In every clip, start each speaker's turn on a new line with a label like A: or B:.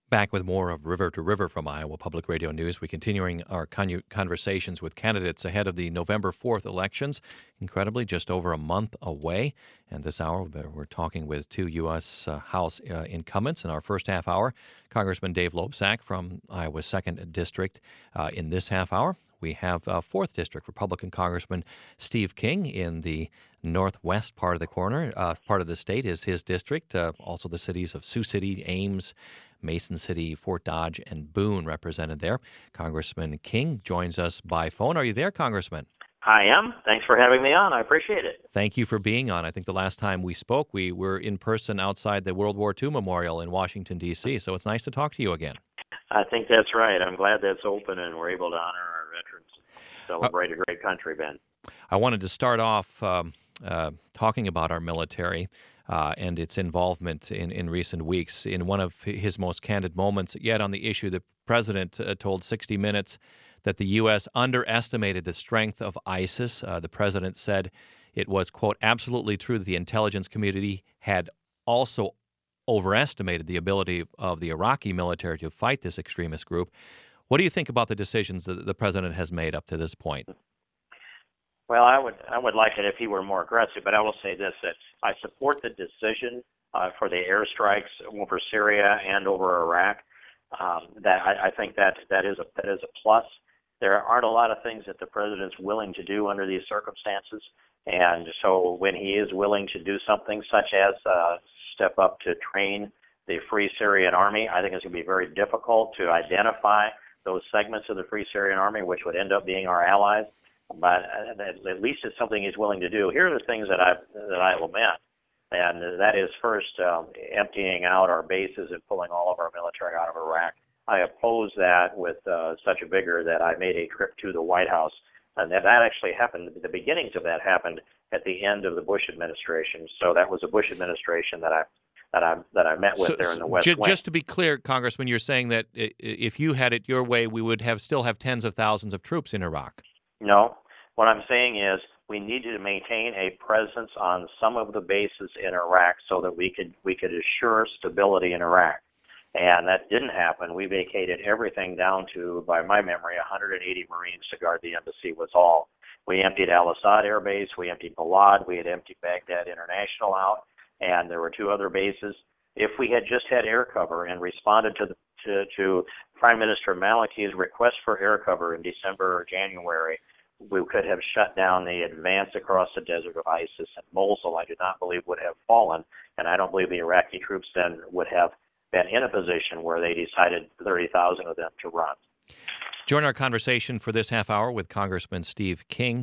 A: Back with more of River to River from Iowa Public Radio News. We're continuing our conversations with candidates ahead of the November 4th elections. Incredibly, just over a month away. And this hour, we're talking with two U.S. House incumbents. In our first half hour, Congressman Dave Loebsack from Iowa's 2nd District. In this half hour, we have 4th District Republican Congressman Steve King in the northwest part of the part of the state is his district. Also the cities of Sioux City, Ames, Mason City, Fort Dodge, and Boone represented there. Congressman King joins us by phone. Are you there, Congressman?
B: I am. Thanks for having me on. I appreciate it.
A: Thank you for being on. I think the last time we spoke, we were in person outside the World War II Memorial in Washington, D.C., so it's nice to talk to you again.
B: I think that's right. I'm glad that's open and we're able to honor our veterans and celebrate a great country, Ben.
A: I wanted to start off talking about our military and its involvement in recent weeks. In one of his most candid moments yet on the issue, the president told 60 Minutes that the U.S. underestimated the strength of ISIS. The president said it was, quote, absolutely true that the intelligence community had also overestimated the ability of the Iraqi military to fight this extremist group. What do you think about the decisions that the president has made up to this point?
B: Well, I would like it if he were more aggressive, but I will say this, that I support the decision for the airstrikes over Syria and over Iraq. That I think that is a plus. There aren't a lot of things that the president's willing to do under these circumstances, and so when he is willing to do something such as step up to train the Free Syrian Army, I think it's going to be very difficult to identify those segments of the Free Syrian Army, which would end up being our allies. But at least it's something he's willing to do. Here are the things that I lament, and that is first emptying out our bases and pulling all of our military out of Iraq. I oppose that with such a vigor that I made a trip to the White House, and that actually happened. The beginnings of that happened at the end of the Bush administration. So that was a Bush administration that I met with there in the West Wing.
A: Just to be clear, Congressman, you're saying that if you had it your way, we would still have tens of thousands of troops in Iraq.
B: No. What I'm saying is we needed to maintain a presence on some of the bases in Iraq so that we could assure stability in Iraq. And that didn't happen. We vacated everything down to, by my memory, 180 Marines to guard the embassy was all. We emptied Al-Assad Air Base. We emptied Balad. We had emptied Baghdad International out. And there were 2 other bases. If we had just had air cover and responded to Prime Minister Maliki's request for air cover in December or January, we could have shut down the advance across the desert of ISIS, and Mosul, I do not believe, would have fallen, and I don't believe the Iraqi troops then would have been in a position where they decided 30,000 of them to run.
A: Join our conversation for this half hour with Congressman Steve King,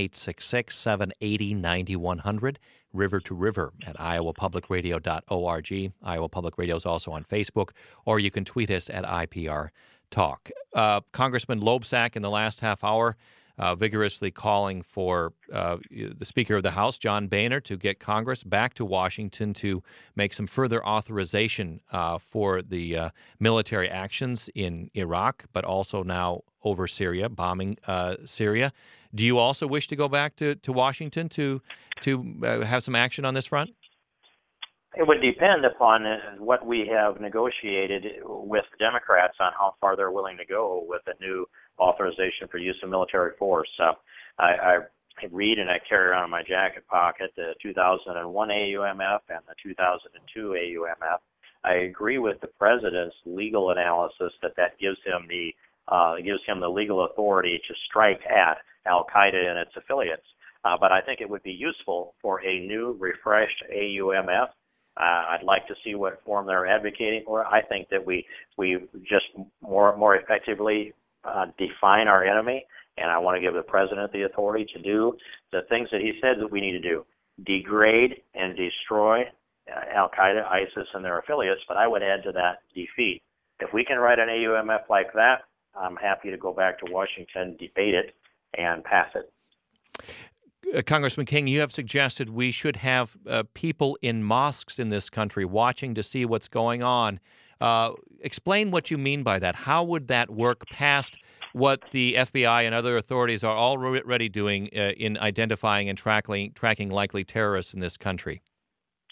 A: 1-866-780-9100, River to River at iowapublicradio.org. Iowa Public Radio is also on Facebook, or you can tweet us at IPR Talk. Congressman Loebsack in the last half hour vigorously calling for the Speaker of the House, John Boehner, to get Congress back to Washington to make some further authorization for the military actions in Iraq, but also now over Syria, bombing Syria. Do you also wish to go back to Washington to have some action on this front?
B: It would depend upon what we have negotiated with Democrats on how far they're willing to go with a new authorization for use of military force. I read and I carry around in my jacket pocket the 2001 AUMF and the 2002 AUMF. I agree with the president's legal analysis that gives him the legal authority to strike at Al-Qaeda and its affiliates. But I think it would be useful for a new, refreshed AUMF. I'd like to see what form they're advocating for. I think that we just more effectively define our enemy, and I want to give the president the authority to do the things that he said that we need to do: degrade and destroy Al-Qaeda, ISIS, and their affiliates. But I would add to that, defeat. If we can write an AUMF like that, I'm happy to go back to Washington, debate it, and pass it.
A: Congressman King, you have suggested we should have people in mosques in this country watching to see what's going on. Explain what you mean by that. How would that work past what the FBI and other authorities are already doing in identifying and tracking likely terrorists in this country?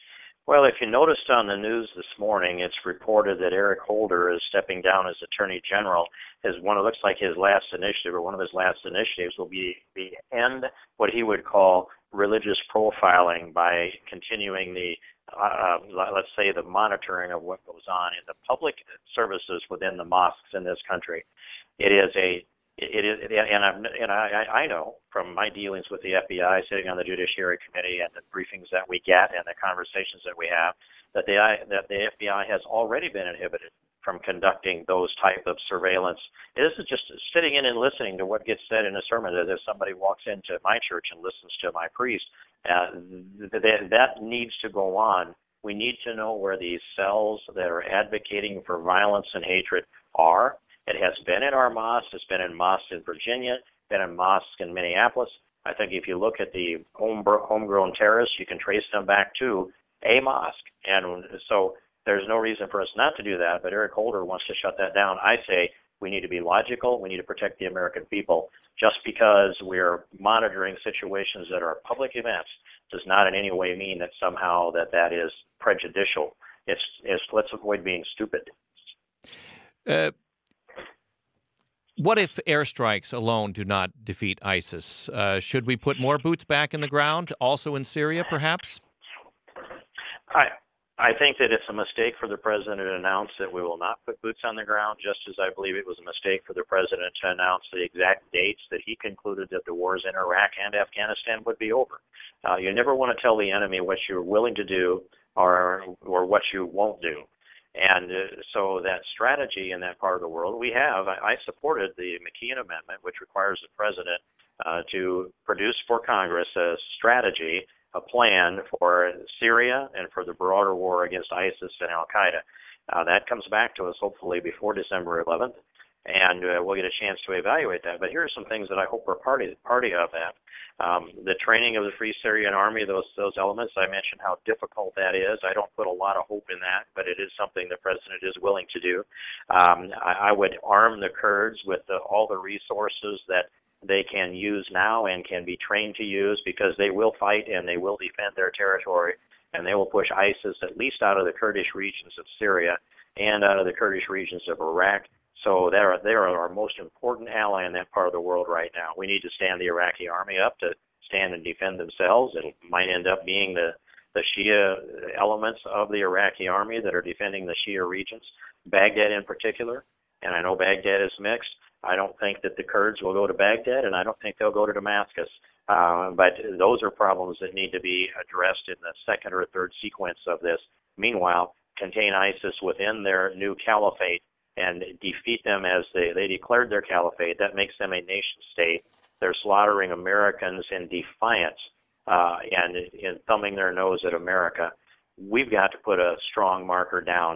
B: Well, if you noticed on the news this morning, it's reported that Eric Holder is stepping down as Attorney General. Looks like his last initiative, or one of his last initiatives, will be the end what he would call religious profiling by continuing the, let's say, the monitoring of what goes on in the public services within the mosques in this country. I know from my dealings with the FBI, sitting on the Judiciary Committee, and the briefings that we get and the conversations that we have, that the FBI has already been inhibited from conducting those type of surveillance. This is just sitting in and listening to what gets said in a sermon. As if somebody walks into my church and listens to my priest, that needs to go on. We need to know where these cells that are advocating for violence and hatred are. It has been in our mosques. It's been in mosques in Virginia, been in mosques in Minneapolis. I think if you look at the homegrown terrorists, you can trace them back to a mosque. And so there's no reason for us not to do that, but Eric Holder wants to shut that down. I say we need to be logical. We need to protect the American people. Just because we're monitoring situations that are public events does not in any way mean that somehow that is prejudicial. Let's avoid being stupid.
A: What if airstrikes alone do not defeat ISIS? Should we put more boots back in the ground, also in Syria, perhaps?
B: I think that it's a mistake for the president to announce that we will not put boots on the ground, just as I believe it was a mistake for the president to announce the exact dates that he concluded that the wars in Iraq and Afghanistan would be over. You never want to tell the enemy what you're willing to do or what you won't do. And so that strategy in that part of the world, I supported the McKeon Amendment, which requires the president to produce for Congress a strategy, a plan for Syria and for the broader war against ISIS and al-Qaeda. That comes back to us hopefully before December 11th, and we'll get a chance to evaluate that. But here are some things that I hope are party of that. The training of the Free Syrian Army, those elements, I mentioned how difficult that is. I don't put a lot of hope in that, but it is something the president is willing to do. I would arm the Kurds with all the resources that they can use now and can be trained to use, because they will fight and they will defend their territory, and they will push ISIS at least out of the Kurdish regions of Syria and out of the Kurdish regions of Iraq. So they are our most important ally in that part of the world right now. We need to stand the Iraqi army up to stand and defend themselves. It might end up being the Shia elements of the Iraqi army that are defending the Shia regions, Baghdad in particular. And I know Baghdad is mixed. I don't think that the Kurds will go to Baghdad, and I don't think they'll go to Damascus. But those are problems that need to be addressed in the second or third sequence of this. Meanwhile, contain ISIS within their new caliphate and defeat them as they declared their caliphate. That makes them a nation state. They're slaughtering Americans in defiance and in thumbing their nose at America. We've got to put a strong marker down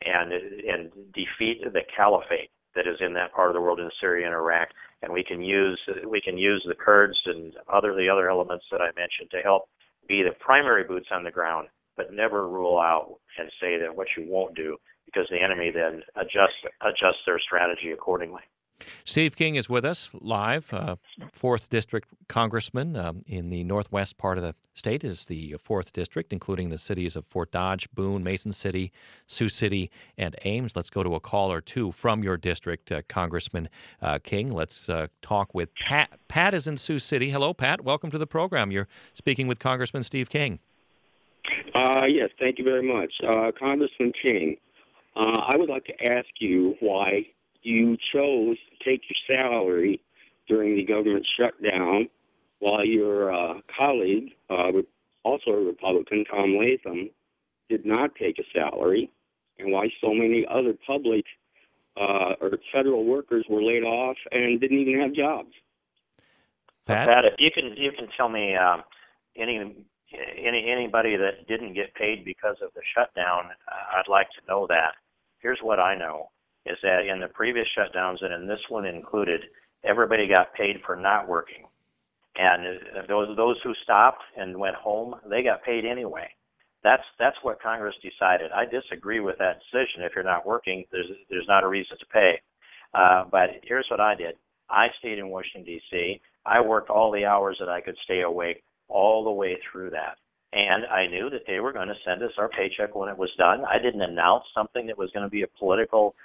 B: and defeat the caliphate that is in that part of the world in Syria and Iraq, and we can use the Kurds and the other elements that I mentioned to help be the primary boots on the ground, but never rule out and say that what you won't do, because the enemy then adjusts their strategy accordingly.
A: Steve King is with us live, 4th District Congressman in the northwest part of the state is the 4th District, including the cities of Fort Dodge, Boone, Mason City, Sioux City, and Ames. Let's go to a call or two from your district, Congressman King. Let's talk with Pat. Pat is in Sioux City. Hello, Pat. Welcome to the program. You're speaking with Congressman Steve King.
C: Yes, thank you very much. Congressman King, I would like to ask you why you chose to take your salary during the government shutdown while your colleague, also a Republican, Tom Latham, did not take a salary, and why so many other public or federal workers were laid off and didn't even have jobs.
B: Pat, if you can tell me anybody that didn't get paid because of the shutdown, I'd like to know that. Here's what I know, is that in the previous shutdowns, and in this one included, everybody got paid for not working. And those who stopped and went home, they got paid anyway. That's what Congress decided. I disagree with that decision. If you're not working, there's not a reason to pay. But here's what I did. I stayed in Washington, D.C. I worked all the hours that I could stay awake all the way through that. and I knew that they were going to send us our paycheck when it was done. I didn't announce something that was going to be a political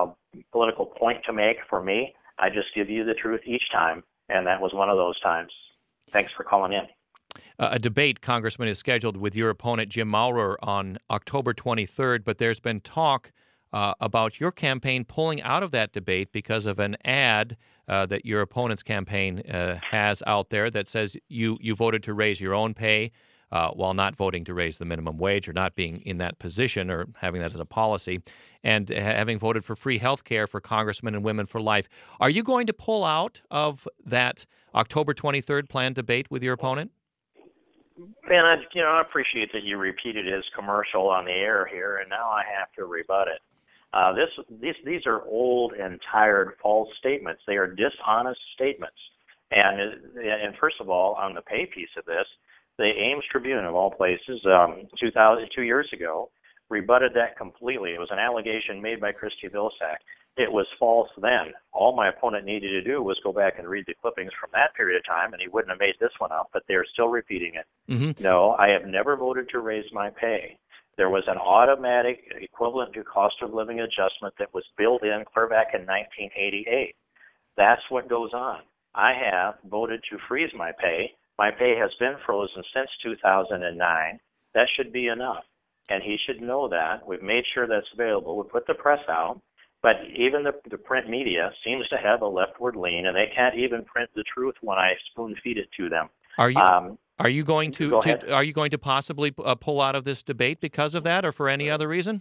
B: point to make for me. I just give you the truth each time, and that was one of those times. Thanks for calling in.
A: A debate, Congressman, is scheduled with your opponent, Jim Maurer, on October 23rd, but there's been talk about your campaign pulling out of that debate because of an ad that your opponent's campaign has out there that says you voted to raise your own pay while not voting to raise the minimum wage, or not being in that position or having that as a policy, and having voted for free health care for congressmen and women for life. Are you going to pull out of that October 23rd planned debate with your opponent?
B: Ben, I appreciate that you repeated his commercial on the air here, and now I have to rebut it. These are old and tired false statements. They are dishonest statements. And first of all, on the pay piece of this, the Ames Tribune, of all places, 2 years ago, rebutted that completely. It was an allegation made by Christy Vilsack. It was false then. All my opponent needed to do was go back and read the clippings from that period of time, and he wouldn't have made this one up, but they're still repeating it. Mm-hmm. No, I have never voted to raise my pay. There was an automatic equivalent to cost of living adjustment that was built in clear back in 1988. That's what goes on. I have voted to freeze my pay. My pay has been frozen since 2009. That should be enough, and he should know that. We've made sure that's available. We put the press out. But even the print media seems to have a leftward lean, and they can't even print the truth when I spoon feed it to them.
A: Are you going to possibly pull out of this debate because of that, or for any other reason?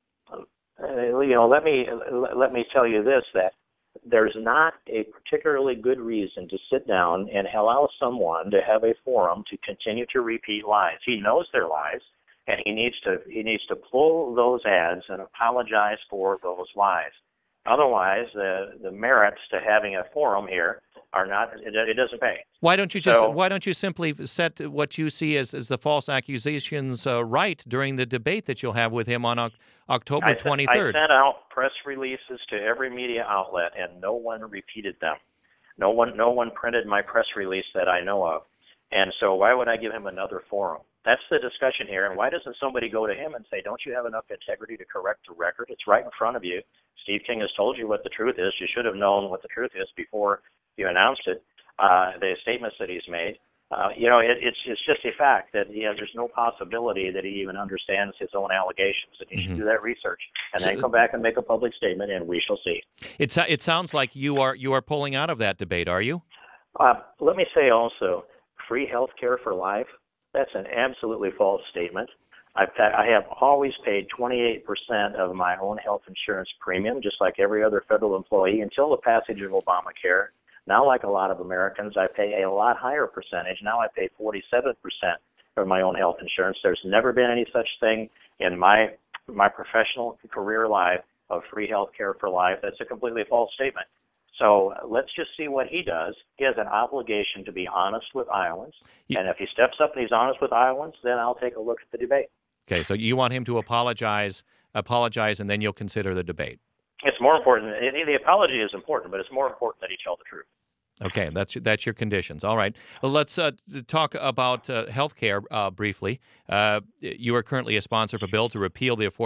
B: Let me tell you this: that there's not a particularly good reason to sit down and allow someone to have a forum to continue to repeat lies. He knows they're lies. And he needs to pull those ads and apologize for those lies. Otherwise, the merits to having a forum here are not. It doesn't pay.
A: Why don't you simply set what you see as the false accusations right during the debate that you'll have with him on October 23rd?
B: I sent out press releases to every media outlet, and no one repeated them. No one printed my press release that I know of. And so why would I give him another forum? That's the discussion here. And why doesn't somebody go to him and say, don't you have enough integrity to correct the record? It's right in front of you. Steve King has told you what the truth is. You should have known what the truth is before you announced it. The statements that he's made. It's just a fact that there's no possibility that he even understands his own allegations. And he should do that research and then come back and make a public statement, and we shall see.
A: It sounds like you are pulling out of that debate, are you?
B: Let me say also, free health care for life. That's an absolutely false statement. I have always paid 28% of my own health insurance premium, just like every other federal employee, until the passage of Obamacare. Now, like a lot of Americans, I pay a lot higher percentage. Now I pay 47% of my own health insurance. There's never been any such thing in my professional career life of free health care for life. That's a completely false statement. So let's just see what he does. He has an obligation to be honest with Iowans. And if he steps up and he's honest with Iowans, then I'll take a look at the debate.
A: Okay, so you want him to apologize, and then you'll consider the debate.
B: It's more important. The apology is important, but it's more important that he tell the truth.
A: Okay, that's your conditions. All right. Well, let's talk about health care briefly. You are currently a sponsor of a bill to repeal the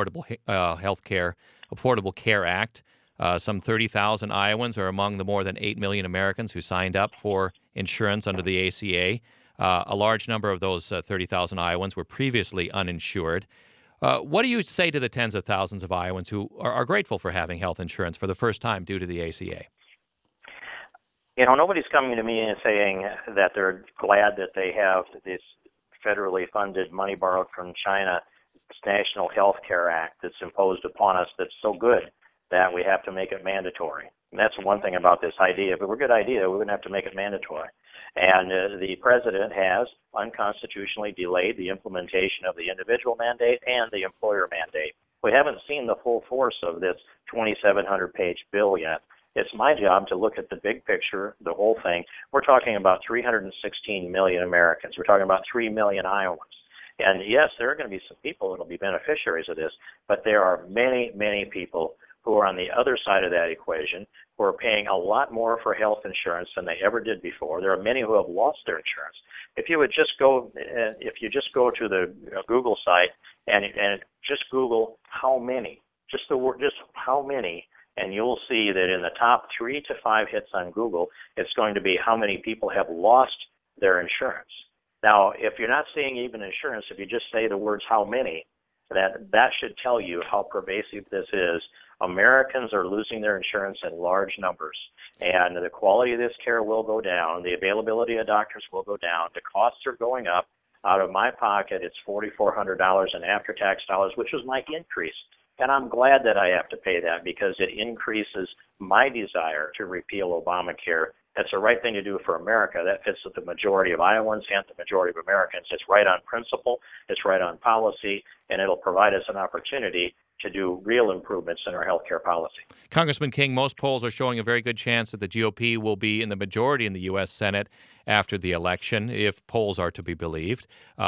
A: Affordable Care Act. Some 30,000 Iowans are among the more than 8 million Americans who signed up for insurance under the ACA. A large number of those 30,000 Iowans were previously uninsured. What do you say to the tens of thousands of Iowans who are grateful for having health insurance for the first time due to the ACA?
B: Nobody's coming to me and saying that they're glad that they have this federally funded money borrowed from China National Health Care Act that's imposed upon us that's so good that we have to make it mandatory. And that's one thing about this idea. If it were a good idea, we wouldn't have to make it mandatory. And the president has unconstitutionally delayed the implementation of the individual mandate and the employer mandate. We haven't seen the full force of this 2,700-page bill yet. It's my job to look at the big picture, the whole thing. We're talking about 316 million Americans. We're talking about 3 million Iowans. And yes, there are going to be some people that will be beneficiaries of this, but there are many, many people who who are on the other side of that equation, who are paying a lot more for health insurance than they ever did before. There are many who have lost their insurance. If you just go to the Google site and just Google how many, just the word, just how many, and you'll see that in the top 3 to 5 hits on Google, it's going to be how many people have lost their insurance. Now, if you're not seeing even insurance, if you just say the words how many, that should tell you how pervasive this is. Americans are losing their insurance in large numbers, and the quality of this care will go down. The availability of doctors will go down. The costs are going up. Out of my pocket, it's $4,400 in after-tax dollars, which was my increase. And I'm glad that I have to pay that because it increases my desire to repeal Obamacare. That's the right thing to do for America. That fits with the majority of Iowans and the majority of Americans. It's right on principle, it's right on policy, and it'll provide us an opportunity to do real improvements in our health care policy.
A: Congressman King, most polls are showing a very good chance that the GOP will be in the majority in the U.S. Senate after the election, if polls are to be believed.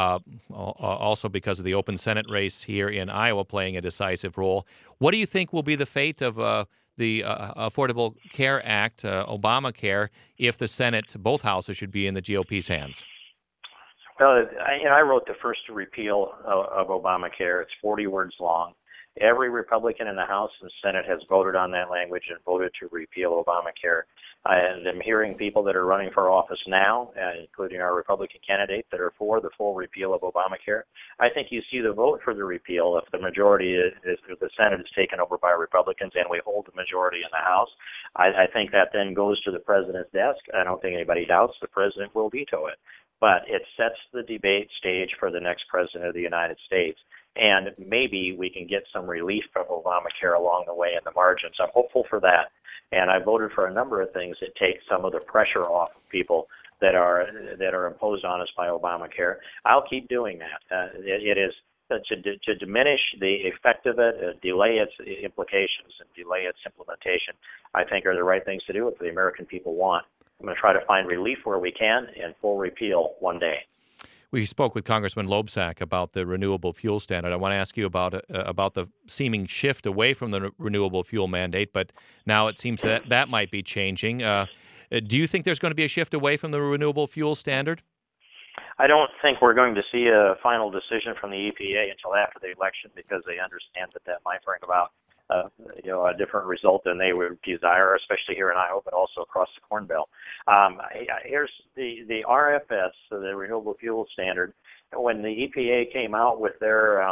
A: Also because of the open Senate race here in Iowa playing a decisive role. What do you think will be the fate of the Affordable Care Act, Obamacare, if the Senate, both houses, should be in the GOP's hands?
B: Well, I wrote the first repeal of Obamacare. It's 40 words long. Every Republican in the House and Senate has voted on that language and voted to repeal Obamacare. And I'm hearing people that are running for office now, including our Republican candidate, that are for the full repeal of Obamacare. I think you see the vote for the repeal if the majority is the Senate is taken over by Republicans and we hold the majority in the House. I think that then goes to the president's desk. I don't think anybody doubts the president will veto it. But it sets the debate stage for the next president of the United States. And maybe we can get some relief from Obamacare along the way in the margins. I'm hopeful for that. And I voted for a number of things that take some of the pressure off of people that are imposed on us by Obamacare. I'll keep doing that. It is to diminish the effect of it, delay its implications, and delay its implementation, I think are the right things to do what the American people want. I'm going to try to find relief where we can and full repeal one day.
A: We spoke with Congressman Loebsack about the renewable fuel standard. I want to ask you about the seeming shift away from the renewable fuel mandate, but now it seems that might be changing. Do you think there's going to be a shift away from the renewable fuel standard?
B: I don't think we're going to see a final decision from the EPA until after the election because they understand that might bring about a different result than they would desire, especially here in Iowa, but also across the Corn Belt. Here's the RFS, so the Renewable Fuel Standard. When the EPA came out with their,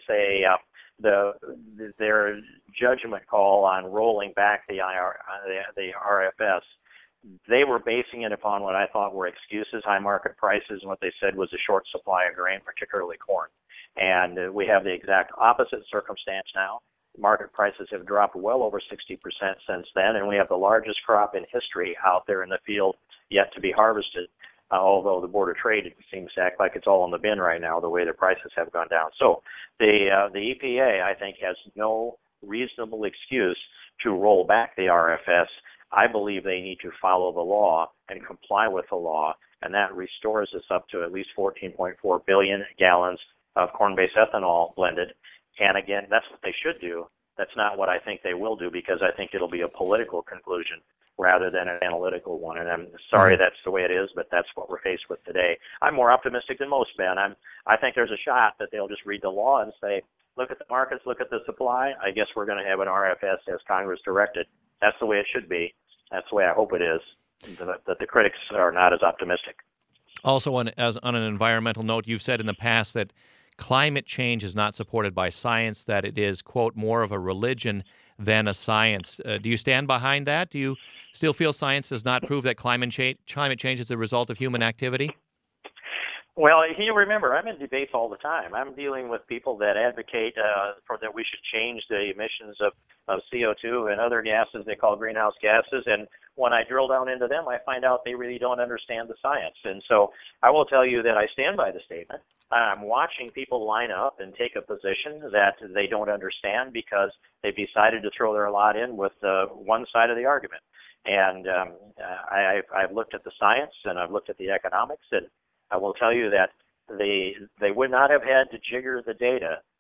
B: their judgment call on rolling back the RFS, they were basing it upon what I thought were excuses, high market prices, and what they said was a short supply of grain, particularly corn. And we have the exact opposite circumstance now. Market prices have dropped well over 60% since then, and we have the largest crop in history out there in the field yet to be harvested, although the Board of Trade seems to act like it's all in the bin right now, the way the prices have gone down. So the EPA, I think, has no reasonable excuse to roll back the RFS. I believe they need to follow the law and comply with the law, and that restores us up to at least 14.4 billion gallons of corn-based ethanol blended. And again, that's what they should do. That's not what I think they will do because I think it'll be a political conclusion rather than an analytical one. And I'm sorry that's the way it is, but that's what we're faced with today. I'm more optimistic than most, Ben. I think there's a shot that they'll just read the law and say, look at the markets, look at the supply. I guess we're going to have an RFS as Congress directed. That's the way it should be. That's the way I hope it is, that the critics are not as optimistic.
A: Also, on an environmental note, you've said in the past that climate change is not supported by science, that it is, quote, more of a religion than a science. Do you stand behind that? Do you still feel science does not prove that climate change is a result of human activity?
B: Well, you remember, I'm in debates all the time. I'm dealing with people that advocate for that we should change the emissions of CO2 and other gases they call greenhouse gases. And when I drill down into them, I find out they really don't understand the science. And so I will tell you that I stand by the statement. I'm watching people line up and take a position that they don't understand because they've decided to throw their lot in with one side of the argument. And I've looked at the science and I've looked at the economics, and I will tell you that they would not have had to jigger the data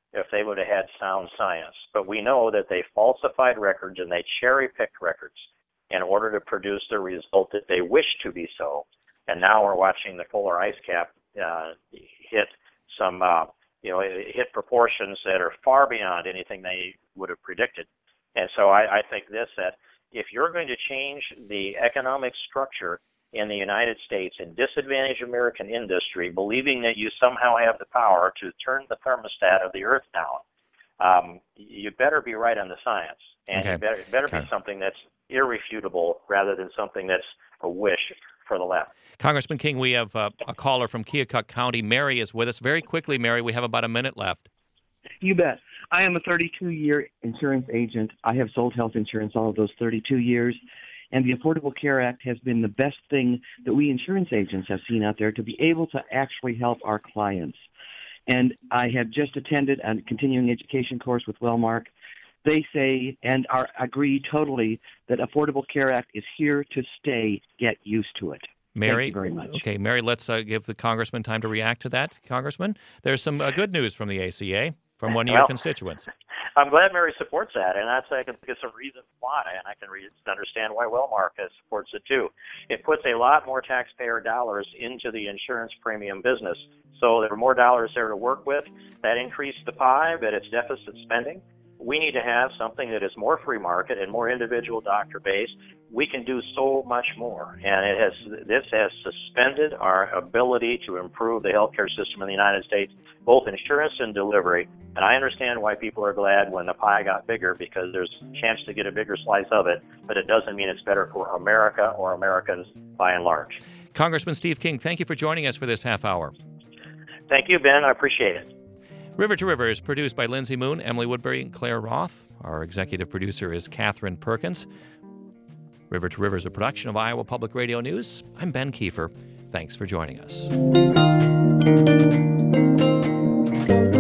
B: if they would have had sound science. But we know that they falsified records and they cherry-picked records in order to produce the result that they wish to be so. And now we're watching the polar ice cap hit some, hit proportions that are far beyond anything they would have predicted. And so I think that if you're going to change the economic structure in the United States and disadvantage American industry, believing that you somehow have the power to turn the thermostat of the earth down, you better be right on the science. And it better be something that's irrefutable rather than something that's a wish for the left.
A: Congressman King, we have a caller from Keokuk County. Mary is with us. Very quickly, Mary, we have about a minute left.
D: You bet. I am a 32-year insurance agent. I have sold health insurance all of those 32 years, and the Affordable Care Act has been the best thing that we insurance agents have seen out there to be able to actually help our clients. And I have just attended a continuing education course with Wellmark. They say and agree totally that Affordable Care Act is here to stay. Get used to it.
A: Mary,
D: thank you very much.
A: Okay, Mary, let's give the Congressman time to react to that. Congressman, there's some good news from the ACA, from one of your constituents.
B: I'm glad Mary supports that, and I can think of some reasons why, and I can understand why Wellmark supports it too. It puts a lot more taxpayer dollars into the insurance premium business, so there are more dollars there to work with. That increased the pie, but it's deficit spending. We need to have something that is more free market and more individual doctor based. We can do so much more, and this has suspended our ability to improve the healthcare system in the United States, both insurance and delivery. And I understand why people are glad when the pie got bigger, because there's a chance to get a bigger slice of it, but it doesn't mean it's better for America or Americans by and large.
A: Congressman Steve King, thank you for joining us for this half hour.
B: Thank you, Ben. I appreciate it.
A: River to River is produced by Lindsay Moon, Emily Woodbury, and Claire Roth. Our executive producer is Catherine Perkins. River to River is a production of Iowa Public Radio News. I'm Ben Kiefer. Thanks for joining us.